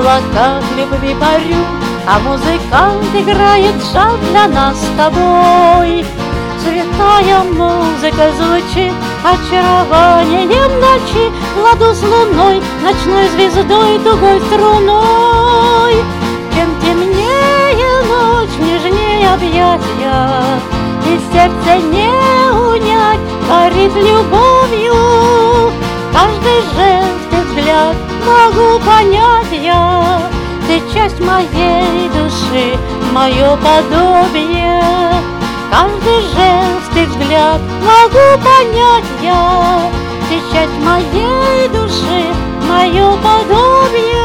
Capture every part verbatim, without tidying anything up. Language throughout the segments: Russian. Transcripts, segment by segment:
облака любви парю, а музыкант играет жар для нас с тобой. Святая музыка звучит очарованием ночи, в ладу с луной, ночной звездой, тугой струной. Чем темнее ночь, нежнее объятия, и сердце не унять горит любовью. Каждый жест и взгляд могу понять я, ты часть моей души, мое подобие. Каждый жест и взгляд могу понять я, ты часть моей души, мое подобие.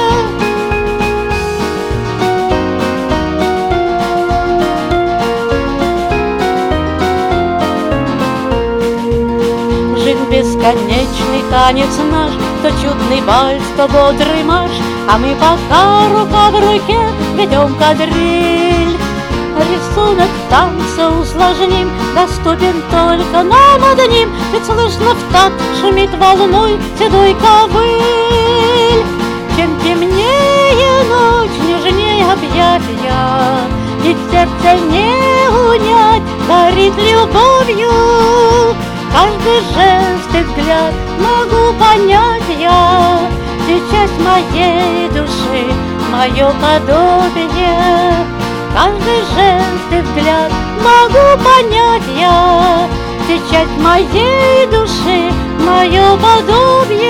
Жизнь бесконечный танец наш, то чудный вальс, то бодрый марш, а мы пока рука в руке ведем кадриль. Рисунок танца усложним, доступен только нам одним, ведь слышно в такт шумит волной седой ковыль. Чем темнее ночь, нежнее объятия, и сердце не унять горит любовью. Каждый жест и взгляд могу понять я, ты часть моей души, мое подобие. Каждый жест и взгляд могу понять я, ты часть моей души, мое подобие.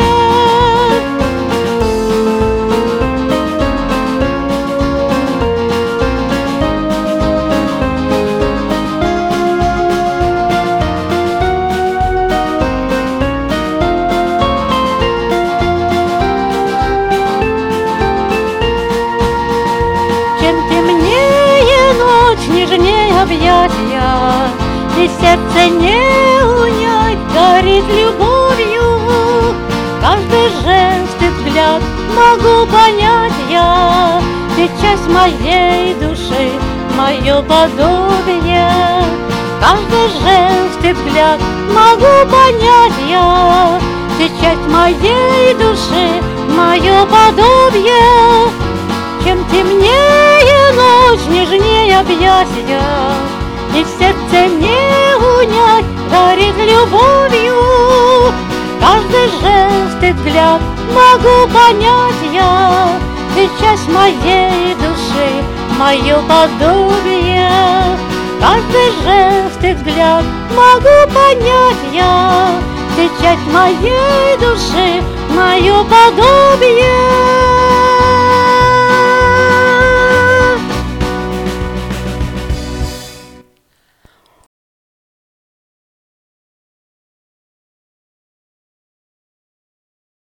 Нежнее объятия, и сердце не унять горит любовью. Каждый жест и взгляд могу понять я, ты часть моей души, мое подобие. Каждый жест и взгляд могу понять я, ты часть моей души, мое подобие. Чем темнее ночь, нежнее объятия, и в сердце не унять горит любовью. Каждый жест и взгляд могу понять я, ты часть моей души, мое подобие. Каждый жест и взгляд могу понять я, ты часть моей души, мое подобие.